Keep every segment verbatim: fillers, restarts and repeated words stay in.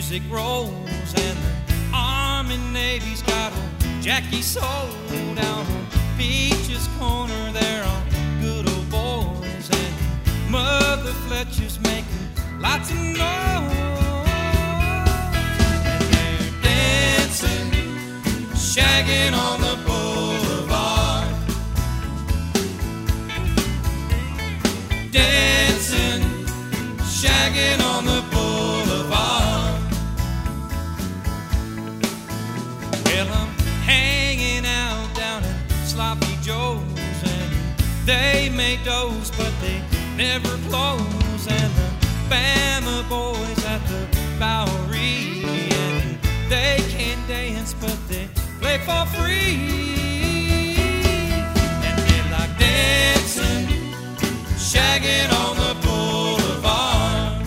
music rolls and the Army Navy's got old Jackie sold down on Beach's corner there on good old boys, and Mother Fletcher's making lots of noise, and they're dancing, shagging on the boulevard, dancing, shagging on the boulevard. Well, I'm hanging out down at Sloppy Joe's, and they make doughs, but they never close, and the Bama boys at the Bowery, and they can't dance, but they play for free, and they like dancing, shagging on the boulevard.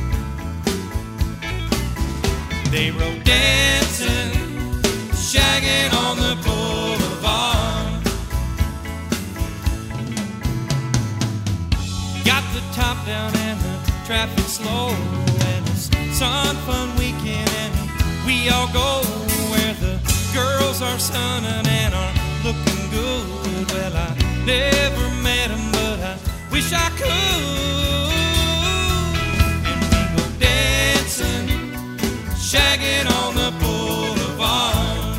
They wrote dancing, shagging on the boulevard. Got the top down and the traffic slow, and it's sun fun weekend, and we all go where the girls are sunning and are looking good. Well, I never met them, but I wish I could. And we go dancing, shagging on the boulevard.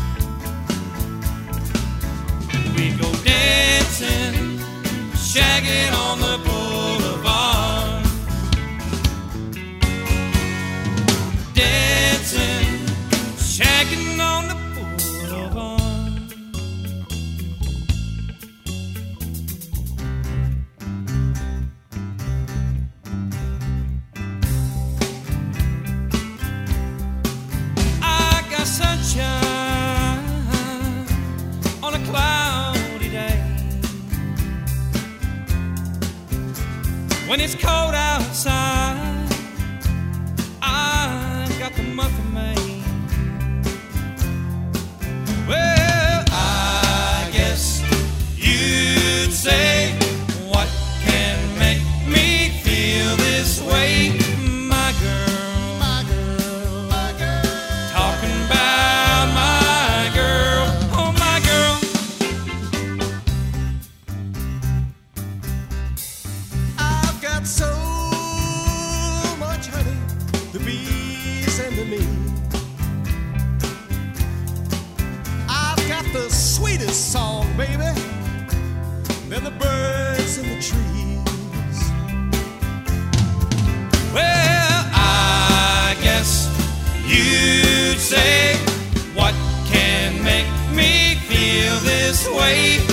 We go dancing, shagging on the boulevard. Dancing, shagging on the boulevard. I got sunshine on a cloudy day. When it's cold outside, I've got the month of May. Well, I guess you'd say, what can make me feel this way? My girl, my girl, my girl, talking about my girl, oh my girl. I've got so much honey, the bees and the me. I've got the sweetest song, baby, than the birds in the trees. Well, I guess you'd say, what can make me feel this way?